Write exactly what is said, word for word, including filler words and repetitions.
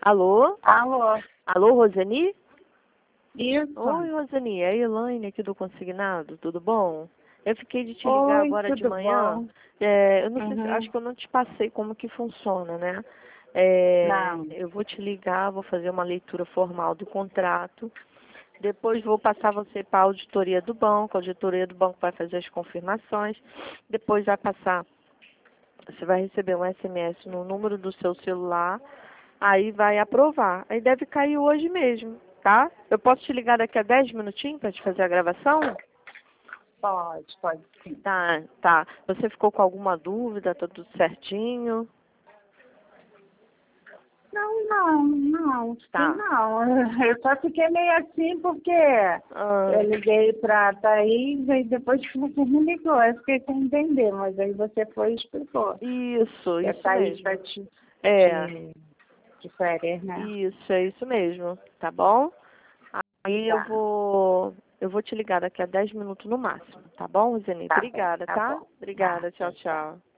Alô? Alô? Alô, Roseni? Isso. Oi, Roseni, é a Elaine aqui do Consignado, tudo bom? Eu fiquei de te ligar Oi, agora de tudo manhã. bom? É, eu não sei se, Uhum. acho que eu não te passei como que funciona, né? É, Não. eu vou te ligar, vou fazer uma leitura formal do contrato. Depois vou passar você para a auditoria do banco. A auditoria do banco vai fazer as confirmações. Depois vai passar, você vai receber um S M S no número do seu celular. Aí vai aprovar. Aí deve cair hoje mesmo, tá? Eu posso te ligar daqui a dez minutinhos para te fazer a gravação? Pode, pode sim. Tá, tá. Você ficou com alguma dúvida? Tá tudo certinho? Não, não, não, sim, Tá. não. Eu só fiquei meio assim porque Ah, eu liguei pra Thaís e depois que você me ligou, eu fiquei sem entender, mas aí você foi e explicou. isso, Que a isso Thaís mesmo. vai te, É, te, de férias, né? isso, é isso mesmo, tá bom? Aí eu Tá, vou, eu vou te ligar daqui a dez minutos no máximo, tá bom, Zeni? tá bem, Obrigada, tá tá? bom. Obrigada, Tá, tchau, tchau, tchau. tchau.